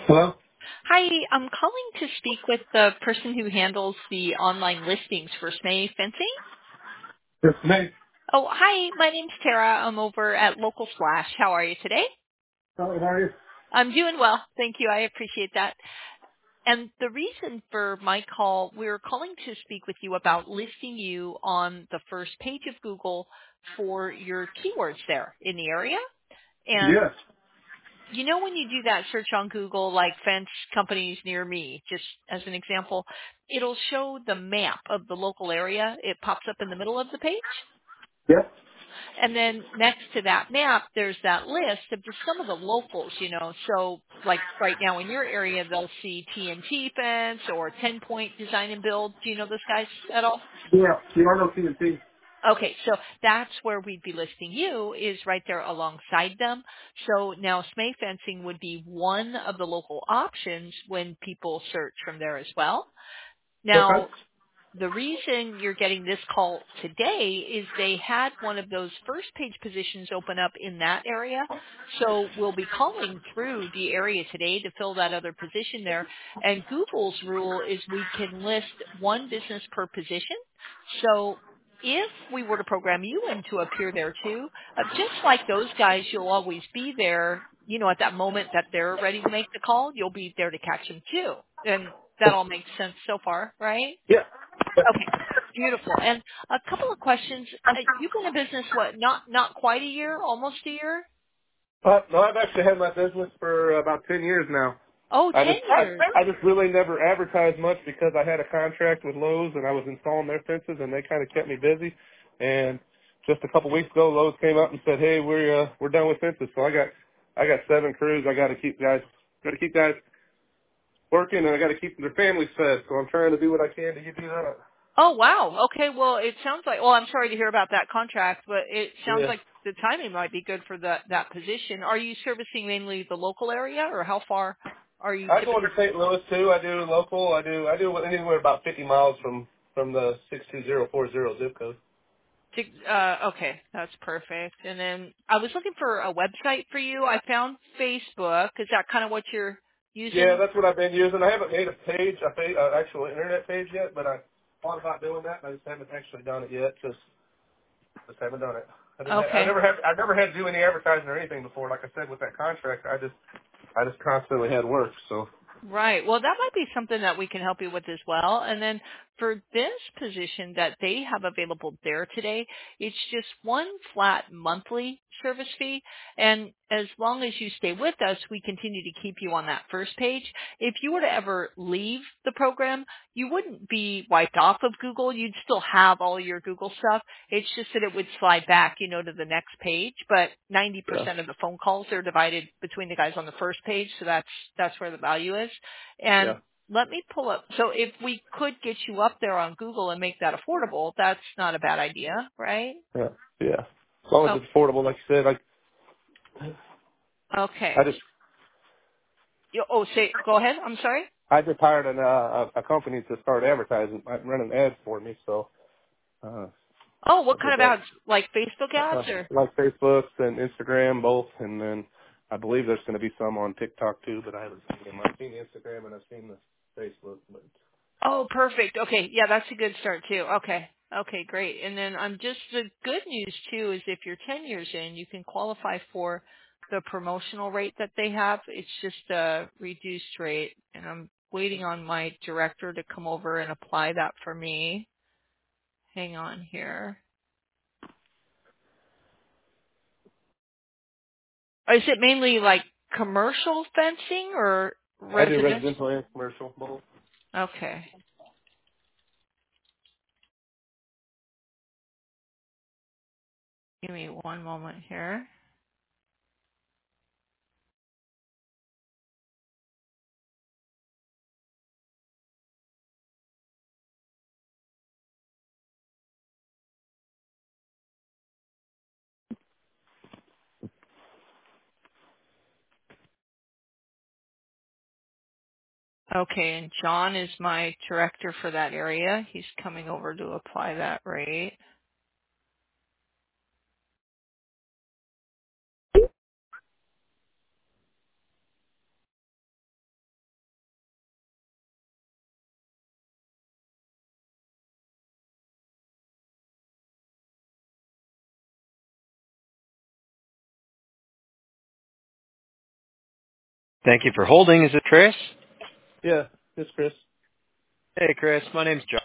Hello? Hi, I'm calling to speak with the person who handles the online listings for Smay Fencing. Yes, me. Oh, hi, my name's Tara. I'm over at Local Slash. How are you today? How are you? I'm doing well. Thank you. I appreciate that. And the reason for my call, we're calling to speak with you about listing you on the first page of Google for your keywords there in the area. And Yes. you know when you do that search on Google, like fence companies near me, just as an example, it'll show the map of the local area. It pops up in the middle of the page. Yep. And then next to that map, there's that list of just some of the locals, you know. So like right now in your area, they'll see TNT Fence or 10 Point Design and Build. Do you know those guys at all? Yeah. You are no TNT. Okay, so that's where we'd be listing you is right there alongside them. So now Smay Fencing would be one of the local options when people search from there as well. Okay. Now, the reason you're getting this call today is they had one of those first page positions open up in that area. So we'll be calling through the area today to fill that other position there. And Google's rule is we can list one business per position. So if we were to program you in to appear there too, just like those guys, you'll always be there, you know, at that moment that they're ready to make the call, you'll be there to catch them too. And that all makes sense so far, right? Yeah. Okay, beautiful. And a couple of questions. You've been in business, what, not quite a year, almost a year? No, I've actually had my business for about 10 years now. Oh, I 10 just, years. I just really never advertised much because I had a contract with Lowe's and I was installing their fences and they kind of kept me busy. And just a couple weeks ago, Lowe's came up and said, "Hey, we're done with fences." So I got 7 crews. I got to keep guys working and I got to keep their families fed. So I'm trying to do what I can to do that. Oh, wow. Okay, well, it sounds like, well, I'm sorry to hear about that contract, but it sounds Yeah. like the timing might be good for that position. Are you servicing mainly the local area, or how far are you I go into typically? St. Louis too. I do local. I do anywhere about 50 miles from the 62040 zip code. Okay, that's perfect. And then I was looking for a website for you. I found Facebook. Is that kind of what you're Yeah, using? that's what I've been using. I haven't made a page, actual internet page yet, but I thought about doing that. I just haven't actually done it yet. Just haven't done it. Okay. I never had to do any advertising or anything before. Like I said, with that contract, I just constantly had work. So Right. Well, that might be something that we can help you with as well. And then for this position that they have available there today, it's just one flat monthly service fee. And as long as you stay with us, we continue to keep you on that first page. If you were to ever leave the program, you wouldn't be wiped off of Google. You'd still have all your Google stuff. It's just that it would slide back, you know, to the next page. But yeah, 90% of the phone calls are divided between the guys on the first page, so that's where the value is. yeah, And let me pull up. So if we could get you up there on Google and make that affordable, that's not a bad idea, right? yeah, yeah. As long as Oh, it's affordable, like you said, I okay. just Oh, say, go ahead. I'm sorry. I just hired a company to start advertising, running ads for me. So Oh, I what kind did of that. ads? Like Facebook ads or? Like Facebook and Instagram both, and then I believe there's going to be some on TikTok too, but I haven't seen them. I've seen Instagram and I've seen the Facebook, but Oh, perfect. Okay. Yeah, that's a good start too. Okay. Okay, great. And then just the good news too is if you're 10 years in, you can qualify for the promotional rate that they have. It's just a reduced rate, and I'm waiting on my director to come over and apply that for me. Hang on here. Is it mainly like commercial fencing or I do residential? residential and commercial both. Okay. Give me one moment here. Okay, and John is my director for that area. He's coming over to apply that rate. Thank you for holding. Is it Chris? Yeah, it's Chris. Hey, Chris. My name's John.